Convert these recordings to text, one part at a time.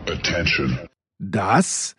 Attention. Das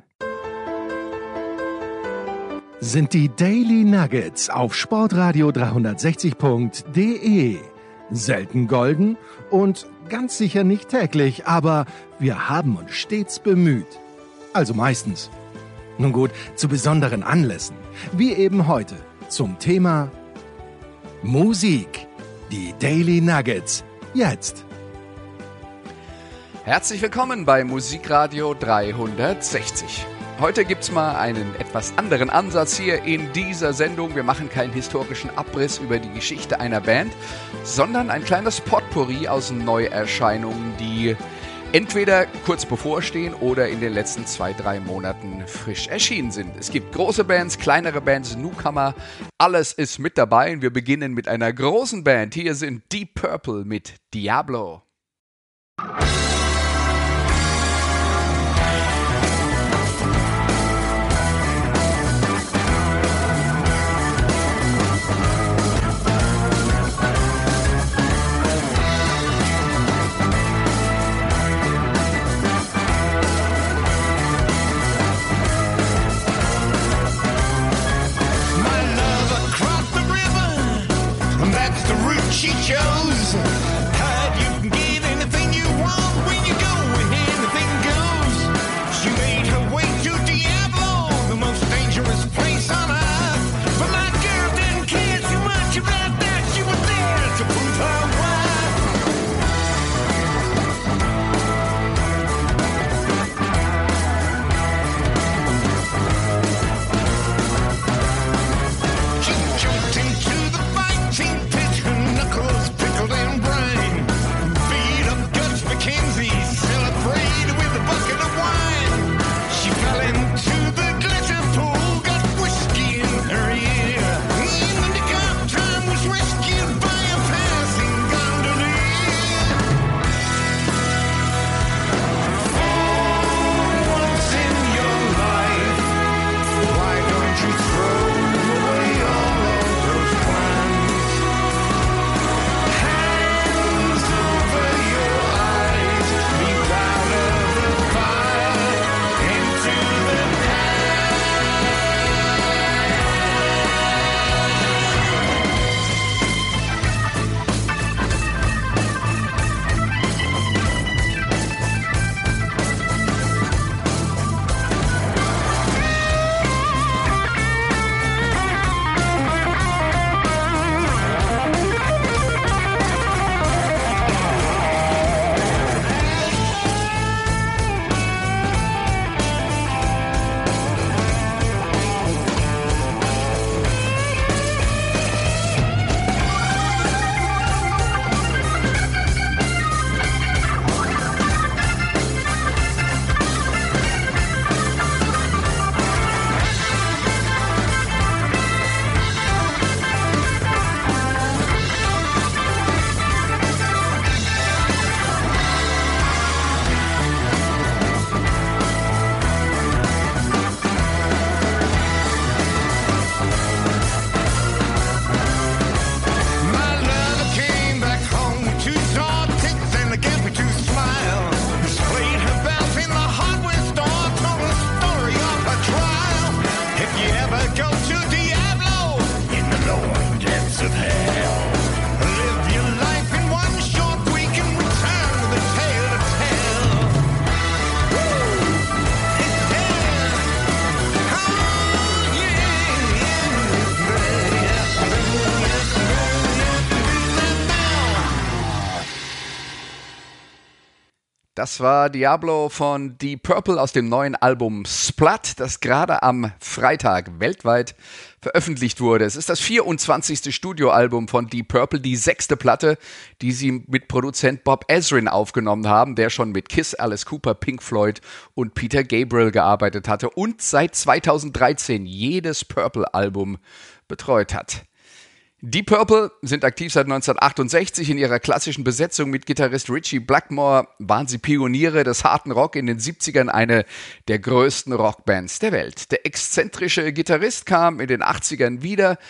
sind die Daily Nuggets auf Sportradio 360.de. Selten golden und ganz sicher nicht täglich, aber wir haben uns stets bemüht. Also meistens. Nun gut, zu besonderen Anlässen, wie eben heute zum Thema Musik. Die Daily Nuggets, jetzt. Herzlich willkommen bei Musikradio 360. Heute gibt's mal einen etwas anderen Ansatz hier in dieser Sendung. Wir machen keinen historischen Abriss über die Geschichte einer Band, sondern ein kleines Potpourri aus Neuerscheinungen, die entweder kurz bevorstehen oder in den letzten 2-3 Monaten frisch erschienen sind. Es gibt große Bands, kleinere Bands, Newcomer, alles ist mit dabei. Und wir beginnen mit einer großen Band. Hier sind Deep Purple mit Diablo. She chose. Heard you can get anything you want when you go, anything goes. She made her way to Diablo, the most dangerous place on earth. But my girl didn't care too much about that. She was there to prove her worth. She jumped into the fighting pit. Knuckles pickled and brine. Beat up Gus McKenzie, celebrated with a bucket of wine. She fell into the glitter pool, got whiskey in her ear. In the nick of time was rescued by a passing gondolier. For once in your life, why don't you throw away all of those plans? Das war Diablo von Deep Purple aus dem neuen Album Splat, das gerade am Freitag weltweit veröffentlicht wurde. Es ist das 24. Studioalbum von Deep Purple, die 6. Platte, die sie mit Produzent Bob Ezrin aufgenommen haben, der schon mit Kiss, Alice Cooper, Pink Floyd und Peter Gabriel gearbeitet hatte und seit 2013 jedes Purple-Album betreut hat. Deep Purple sind aktiv seit 1968. In ihrer klassischen Besetzung mit Gitarrist Ritchie Blackmore waren sie Pioniere des harten Rock in den 70ern, eine der größten Rockbands der Welt. Der exzentrische Gitarrist kam in den 80ern wieder,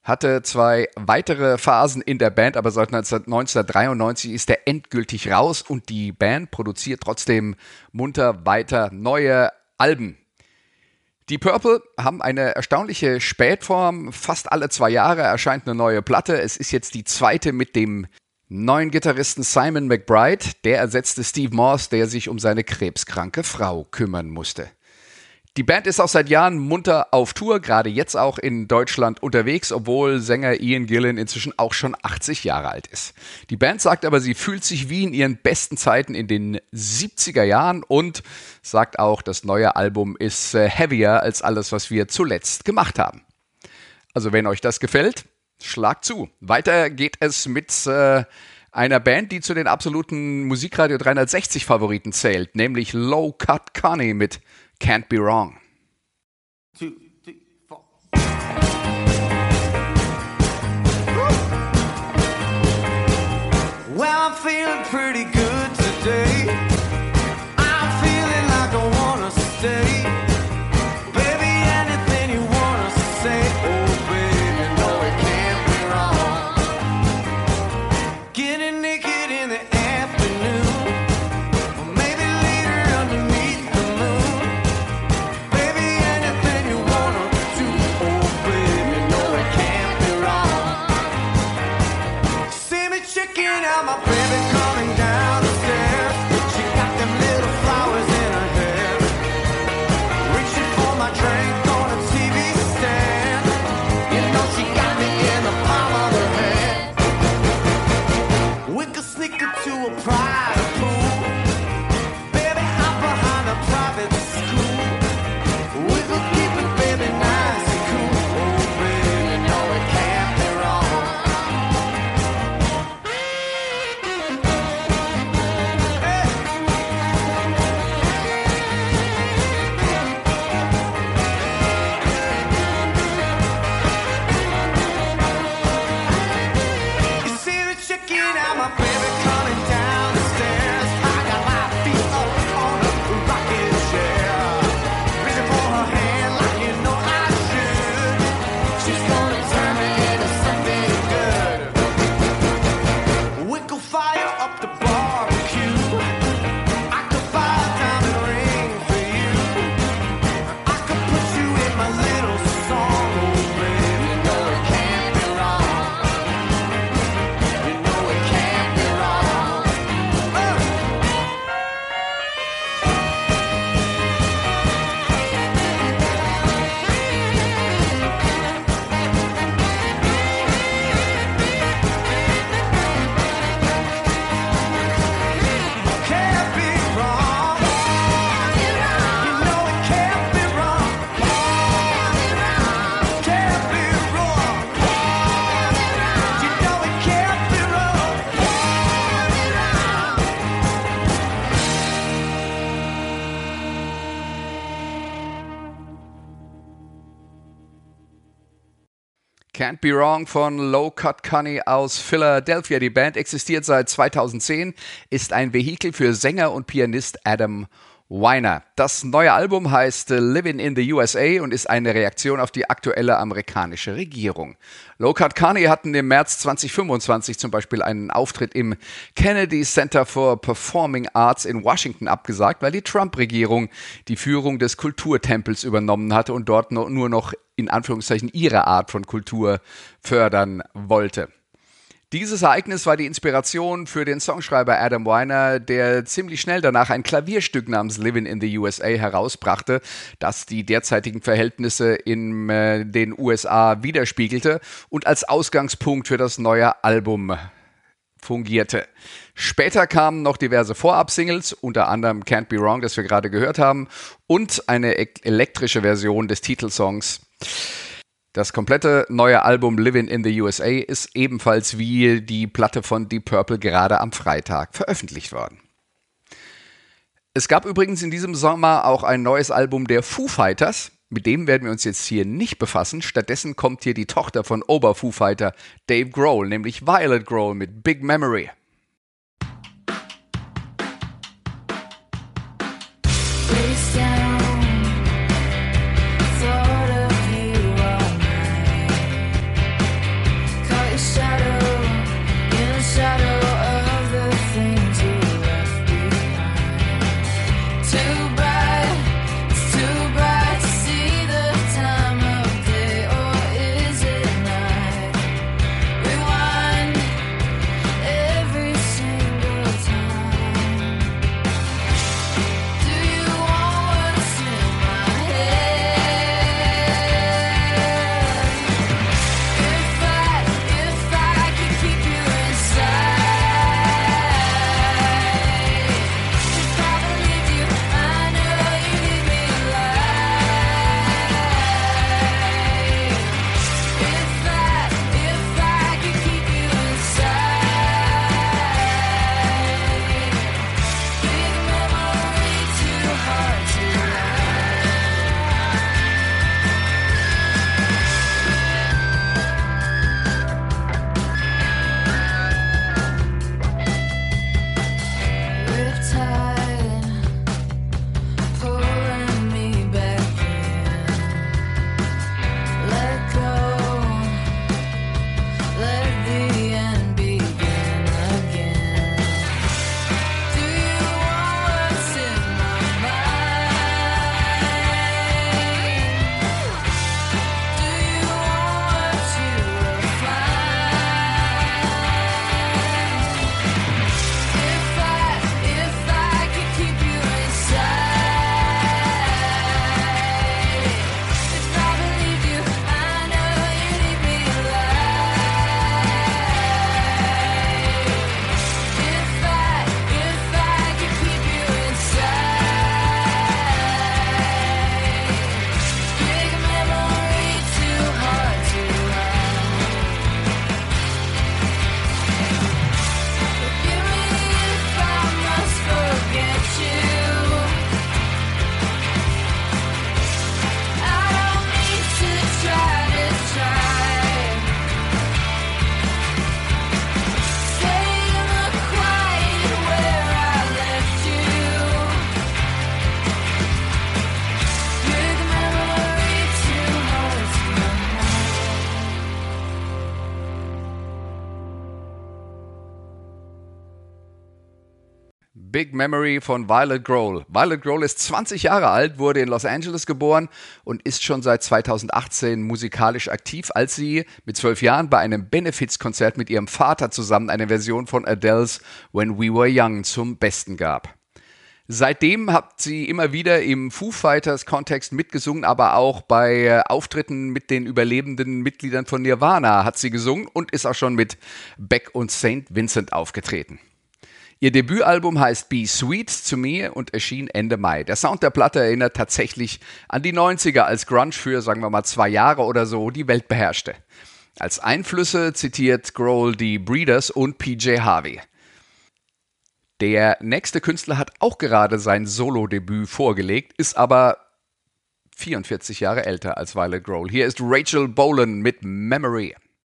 hatte 2 weitere Phasen in der Band, aber seit 1993 ist er endgültig raus und die Band produziert trotzdem munter weiter neue Alben. Die Purple haben eine erstaunliche Spätform. Fast alle 2 Jahre erscheint eine neue Platte. Es ist jetzt die 2. mit dem neuen Gitarristen Simon McBride. Der ersetzte Steve Morse, der sich um seine krebskranke Frau kümmern musste. Die Band ist auch seit Jahren munter auf Tour, gerade jetzt auch in Deutschland unterwegs, obwohl Sänger Ian Gillan inzwischen auch schon 80 Jahre alt ist. Die Band sagt aber, sie fühlt sich wie in ihren besten Zeiten in den 70er Jahren und sagt auch, das neue Album ist heavier als alles, was wir zuletzt gemacht haben. Also wenn euch das gefällt, schlagt zu. Weiter geht es mit einer Band, die zu den absoluten Musikradio 360 Favoriten zählt, nämlich Low Cut Connie mit Can't Be Wrong. 2, 3, 4. Well, I'm feeling pretty good today. I'm feeling like I wanna stay. Baby, anything you wanna say. Oh, baby, no, it can't be wrong. Getting naked in the afternoon. Or maybe later underneath the moon. Baby, anything you wanna do. Oh, baby, no, it can't be wrong. See me checking out my baby coming down the stairs. She got them little flowers in her hair. Reaching for my drink on a TV stand. You know she got me in the palm of her hand. We could sneak into a private pool. Baby, hop behind a private school. We could keep it, baby, nice and cool. Oh, baby, no, it can't be wrong. Hey. You see the chicken out, my baby coming down the stairs. I got my feet up on a rocking chair. Reaching for her hand like you know I should. She's gonna turn me into something good. We could fire up the barbecue. I could buy a diamond ring for you. I could put you in my little song. Oh, baby, no, it can't be wrong. You know it can't be wrong. Can't be wrong. You know it can't be wrong. Can't be wrong. You know it can't be wrong. Can't Be Wrong von Low Cut Connie aus Philadelphia. Die Band existiert seit 2010, ist ein Vehikel für Sänger und Pianist Adam Weiner. Das neue Album heißt Living in the USA und ist eine Reaktion auf die aktuelle amerikanische Regierung. Low Cut Connie hatten im März 2025 zum Beispiel einen Auftritt im Kennedy Center for Performing Arts in Washington abgesagt, weil die Trump-Regierung die Führung des Kulturtempels übernommen hatte und dort nur noch in Anführungszeichen ihre Art von Kultur fördern wollte. Dieses Ereignis war die Inspiration für den Songschreiber Adam Weiner, der ziemlich schnell danach ein Klavierstück namens Livin' in the USA herausbrachte, das die derzeitigen Verhältnisse in den USA widerspiegelte und als Ausgangspunkt für das neue Album fungierte. Später kamen noch diverse Vorab-Singles, unter anderem Can't Be Wrong, das wir gerade gehört haben, und eine elektrische Version des Titelsongs. Das komplette neue Album Livin' in the USA ist ebenfalls wie die Platte von Deep Purple gerade am Freitag veröffentlicht worden. Es gab übrigens in diesem Sommer auch ein neues Album der Foo Fighters. Mit dem werden wir uns jetzt hier nicht befassen. Stattdessen kommt hier die Tochter von Ober-Foo Fighter Dave Grohl, nämlich Violet Grohl mit Big Memory. Big Memory von Violet Grohl. Violet Grohl ist 20 Jahre alt, wurde in Los Angeles geboren und ist schon seit 2018 musikalisch aktiv, als sie mit 12 Jahren bei einem Benefizkonzert mit ihrem Vater zusammen eine Version von Adele's When We Were Young zum Besten gab. Seitdem hat sie immer wieder im Foo Fighters-Kontext mitgesungen, aber auch bei Auftritten mit den überlebenden Mitgliedern von Nirvana hat sie gesungen und ist auch schon mit Beck und St. Vincent aufgetreten. Ihr Debütalbum heißt Be Sweet to Me und erschien Ende Mai. Der Sound der Platte erinnert tatsächlich an die 90er, als Grunge für, sagen wir mal, 2 Jahre oder so die Welt beherrschte. Als Einflüsse zitiert Grohl die Breeders und PJ Harvey. Der nächste Künstler hat auch gerade sein Solo-Debüt vorgelegt, ist aber 44 Jahre älter als Violet Grohl. Hier ist Rachel Bolan mit Memory.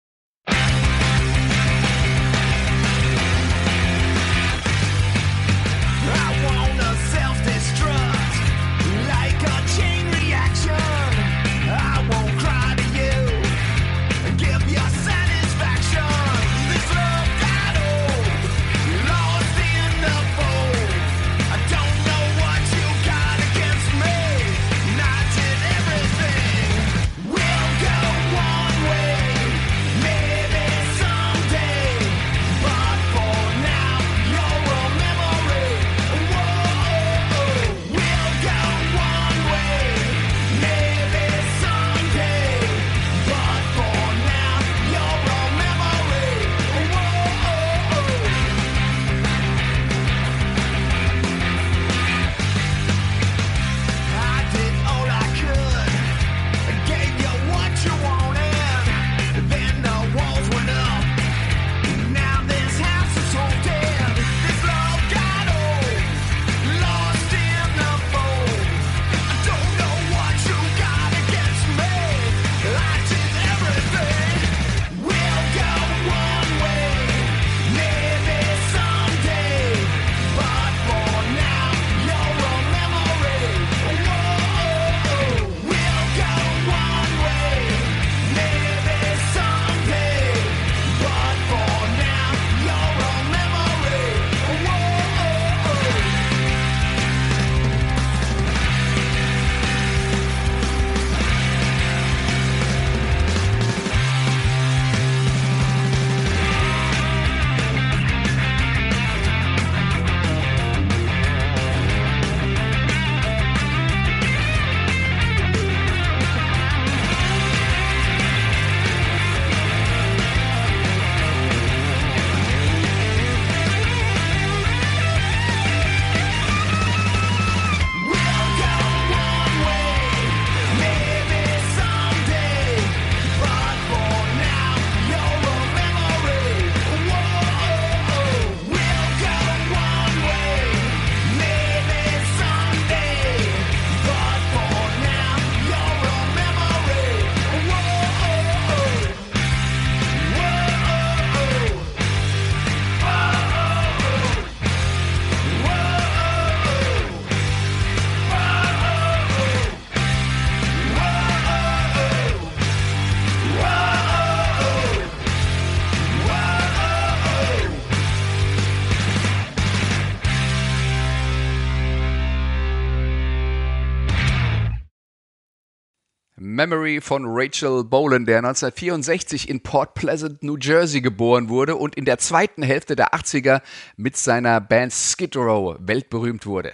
Memory von Rachel Bolan, der 1964 in Port Pleasant, New Jersey geboren wurde und in der zweiten Hälfte der 80er mit seiner Band Skid Row weltberühmt wurde.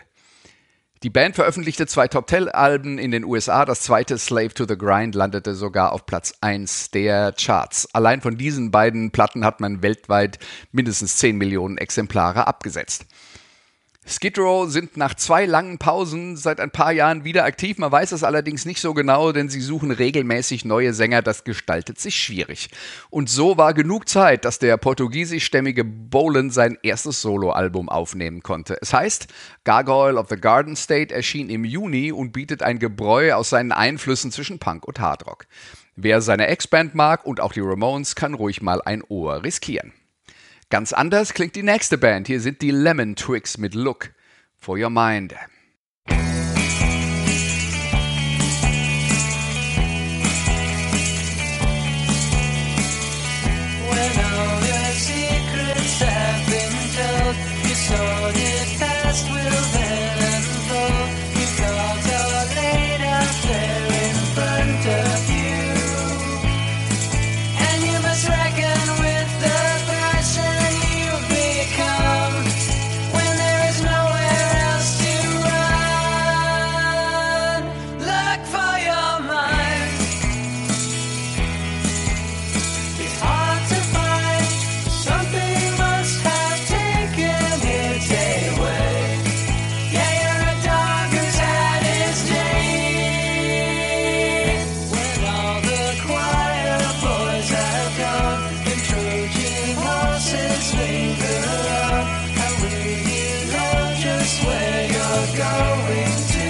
Die Band veröffentlichte 2 Top-10-Alben in den USA, das zweite Slave to the Grind landete sogar auf Platz 1 der Charts. Allein von diesen beiden Platten hat man weltweit mindestens 10 Millionen Exemplare abgesetzt. Skid Row sind nach 2 langen Pausen seit ein paar Jahren wieder aktiv. Man weiß es allerdings nicht so genau, denn sie suchen regelmäßig neue Sänger. Das gestaltet sich schwierig. Und so war genug Zeit, dass der portugiesischstämmige Bolan sein erstes Soloalbum aufnehmen konnte. Es heißt Gargoyle of the Garden State, erschien im Juni und bietet ein Gebräu aus seinen Einflüssen zwischen Punk und Hardrock. Wer seine Ex-Band mag und auch die Ramones, kann ruhig mal ein Ohr riskieren. Ganz anders klingt die nächste Band. Hier sind die Lemon Twigs mit Look for Your Mind. When all your secrets have been told, you saw it dust will then fall. Your cards are laid out there in front of you, and you must reckon with the person you become when there is nowhere else to run. Look for your mind. It's hard to find. Something must have taken its away. Yeah, you're a dog who's had his day. When all the choir boys have gone and Trojan horses linger around, how will you know just where you're going to?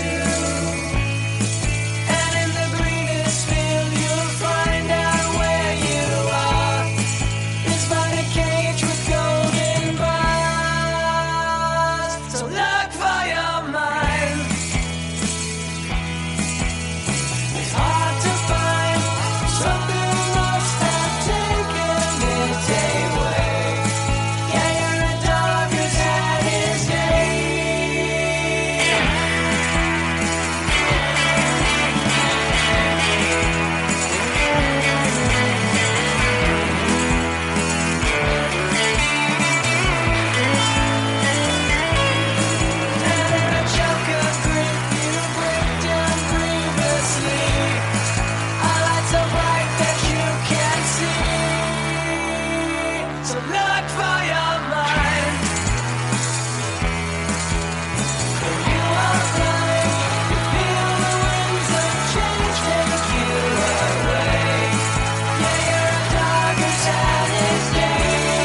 And in the greenest field you'll find out where you are. It's by a cage with golden bars. So look for your mind. It's hard to find. Something must have taken its away. Yeah, you're a dog who's had his day. And in a choke of grief you break down grievously. A light so bright that you can't see. So look for your mind. You are blind. You feel the winds of change take you away. Yeah, you're a dog who's had his day.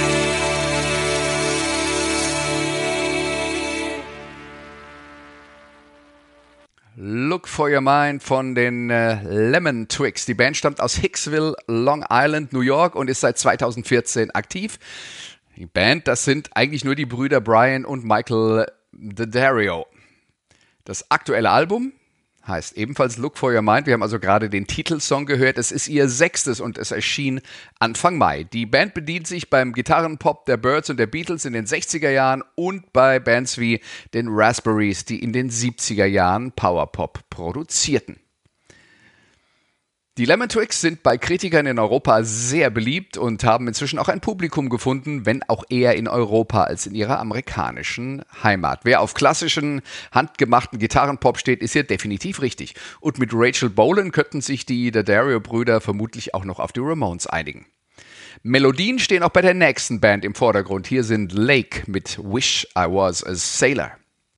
Look for Your Mind von den Lemon Twigs. Die Band stammt aus Hicksville, Long Island, New York und ist seit 2014 aktiv. Die Band, das sind eigentlich nur die Brüder Brian und Michael Daddario. Das aktuelle Album heißt ebenfalls Look for Your Mind. Wir haben also gerade den Titelsong gehört. Es ist ihr 6. und es erschien Anfang Mai. Die Band bedient sich beim Gitarrenpop der Byrds und der Beatles in den 60er Jahren und bei Bands wie den Raspberries, die in den 70er Jahren Powerpop produzierten. Die Lemon Twigs sind bei Kritikern in Europa sehr beliebt und haben inzwischen auch ein Publikum gefunden, wenn auch eher in Europa als in ihrer amerikanischen Heimat. Wer auf klassischen, handgemachten Gitarrenpop steht, ist hier definitiv richtig. Und mit Rachel Bolan könnten sich die Daddario-Brüder vermutlich auch noch auf die Ramones einigen. Melodien stehen auch bei der nächsten Band im Vordergrund. Hier sind Lake mit Wish I Was a Sailor.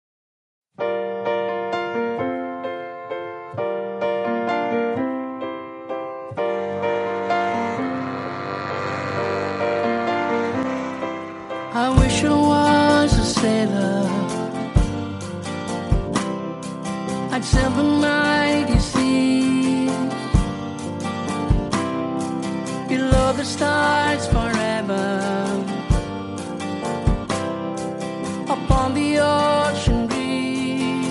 I wish I was a sailor. I'd sail the mighty seas below the stars forever, upon the ocean breeze.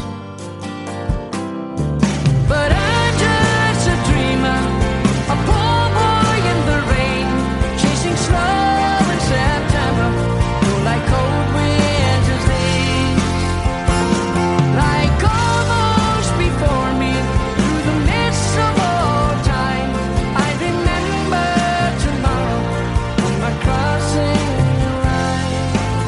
But I'm just a dreamer, a poor boy in the rain, chasing snow in September, like cold winter's days. Like almost before me, through the midst of all time, I remember tomorrow on my crossing line.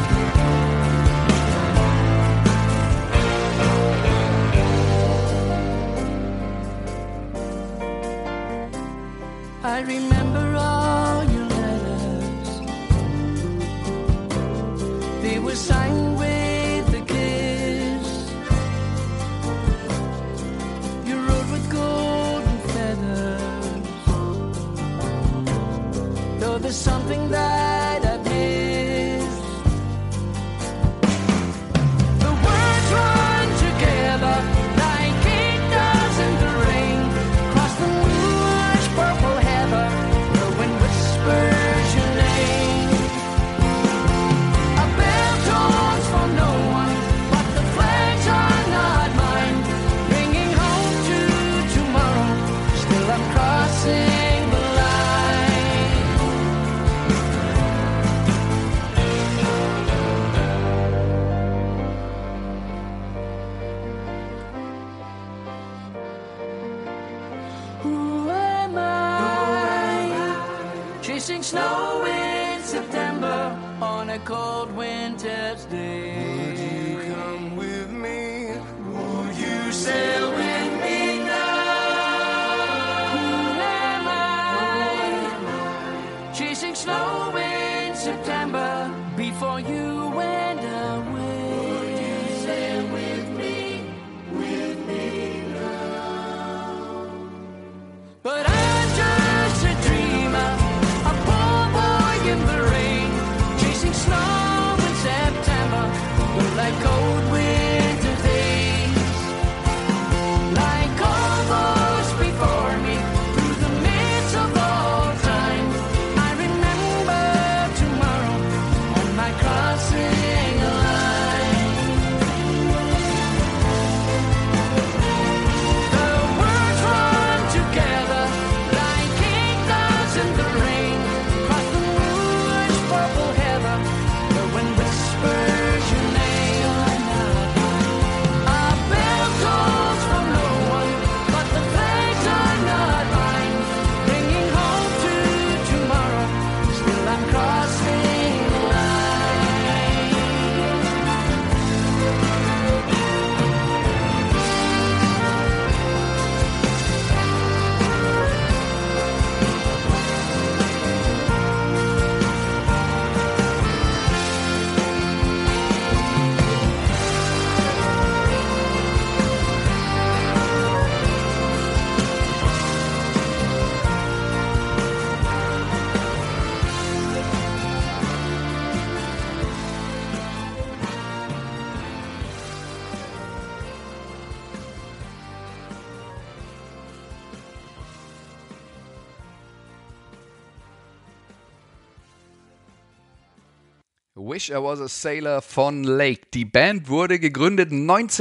I remember all your letters. They were signed with a kiss. You wrote with golden feathers. Though there's something that I missed. The words run together like it does in the rain. Across the moon's purple heather, the wind whispers your name. A bell tolls for no one, but the flags are not mine. Bringing home to tomorrow, still I'm crossing the line. chasing snow in September on a cold winter's day. Would you come with me? Would you Sail with me now. Who am I? Chasing snow in September before you went away. Would you sail with me now? But I'm just a dreamer, a poor boy in the rain, chasing snow in September, like cold winter days. Like all those before me, through the midst of all time, I remember tomorrow on my crossing line. The words run together like ink does in the rain, across the moon's purple heather, the wind whispers your name. A bell tolls from no one, but the flags are not mine, bringing home to tomorrow. Still I'm crossing the line. Wish I Was a Sailor von Lake. Die Band wurde gegründet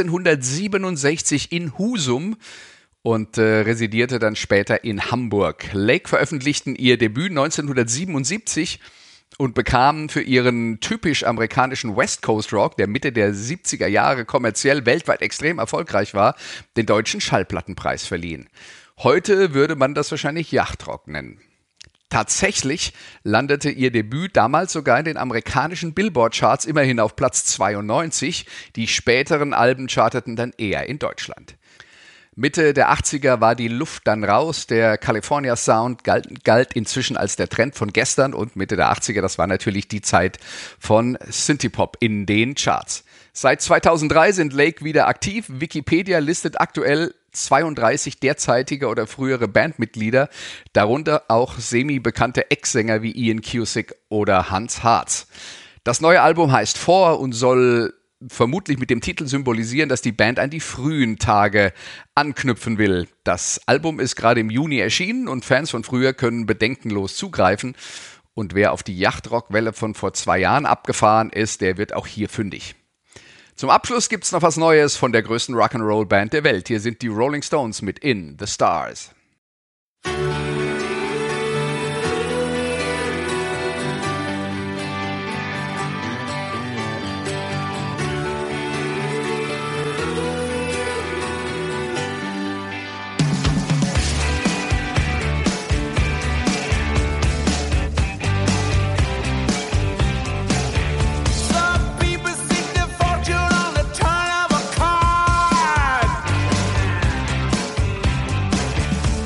1967 in Husum und residierte dann später in Hamburg. Lake veröffentlichten ihr Debüt 1977 und bekamen für ihren typisch amerikanischen West Coast Rock, der Mitte der 70er Jahre kommerziell weltweit extrem erfolgreich war, den Deutschen Schallplattenpreis verliehen. Heute würde man das wahrscheinlich Yachtrock nennen. Tatsächlich landete ihr Debüt damals sogar in den amerikanischen Billboard-Charts immerhin auf Platz 92. Die späteren Alben charteten dann eher in Deutschland. Mitte der 80er war die Luft dann raus. Der California Sound galt inzwischen als der Trend von gestern und Mitte der 80er, das war natürlich die Zeit von Synthie-Pop in den Charts. Seit 2003 sind Lake wieder aktiv. Wikipedia listet aktuell 32 derzeitige oder frühere Bandmitglieder, darunter auch semi-bekannte Ex-Sänger wie Ian Cusick oder Hans Hartz. Das neue Album heißt Four und soll vermutlich mit dem Titel symbolisieren, dass die Band an die frühen Tage anknüpfen will. Das Album ist gerade im Juni erschienen und Fans von früher können bedenkenlos zugreifen. Und wer auf die Yachtrock-Welle von vor 2 Jahren abgefahren ist, der wird auch hier fündig. Zum Abschluss gibt's noch was Neues von der größten Rock'n'Roll-Band der Welt. Hier sind die Rolling Stones mit In the Stars. Some people seek their fortune on the turn of a card.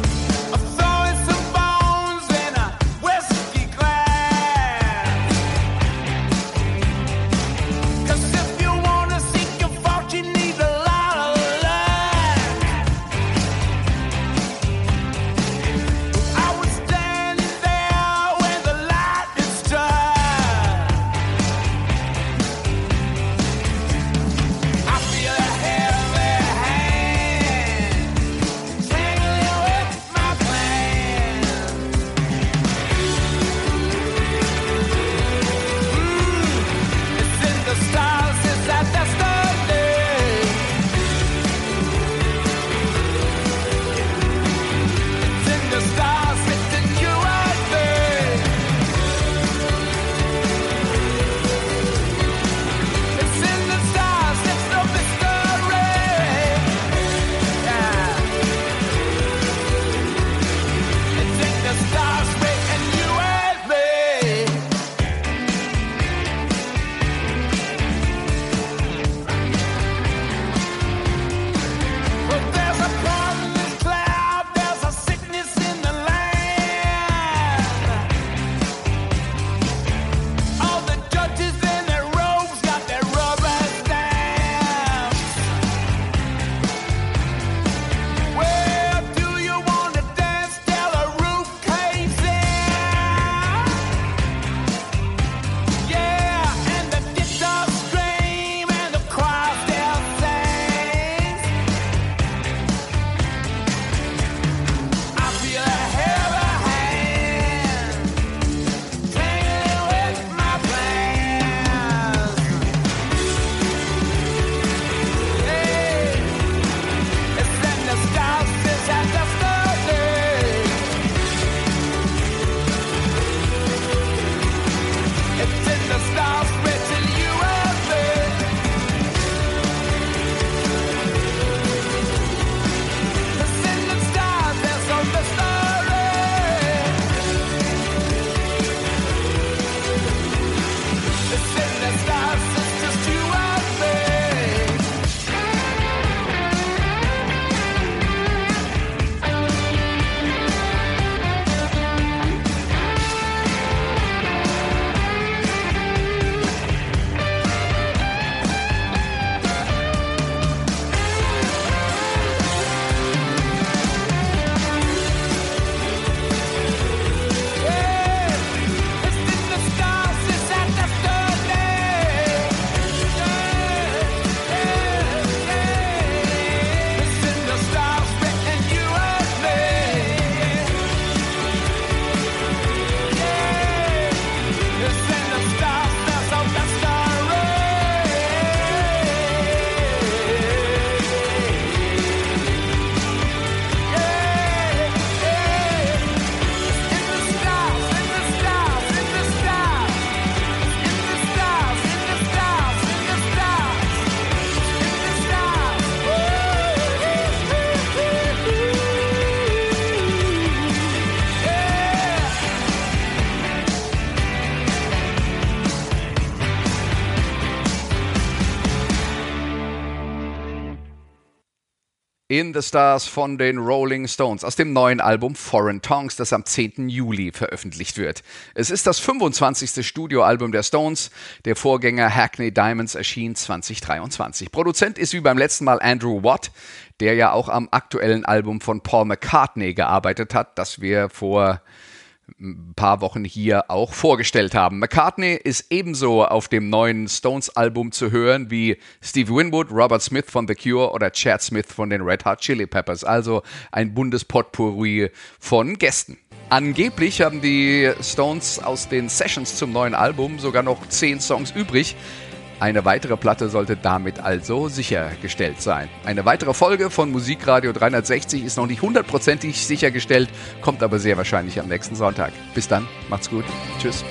In the Stars von den Rolling Stones aus dem neuen Album Foreign Tongues, das am 10. Juli veröffentlicht wird. Es ist das 25. Studioalbum der Stones. Der Vorgänger Hackney Diamonds erschien 2023. Produzent ist wie beim letzten Mal Andrew Watt, der ja auch am aktuellen Album von Paul McCartney gearbeitet hat, das wir vor ein paar Wochen hier auch vorgestellt haben. McCartney ist ebenso auf dem neuen Stones-Album zu hören wie Steve Winwood, Robert Smith von The Cure oder Chad Smith von den Red Hot Chili Peppers. Also ein buntes Potpourri von Gästen. Angeblich haben die Stones aus den Sessions zum neuen Album sogar noch 10 Songs übrig. Eine weitere Platte sollte damit also sichergestellt sein. Eine weitere Folge von Musikradio 360 ist noch nicht 100% sichergestellt, kommt aber sehr wahrscheinlich am nächsten Sonntag. Bis dann, macht's gut, tschüss.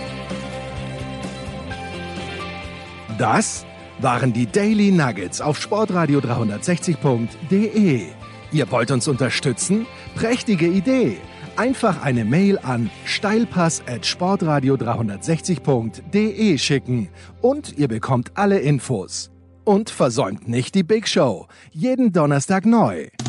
Das waren die Daily Nuggets auf sportradio360.de. Ihr wollt uns unterstützen? Prächtige Idee! Einfach eine Mail an steilpass@sportradio360.de schicken und ihr bekommt alle Infos. Und versäumt nicht die Big Show. Jeden Donnerstag neu.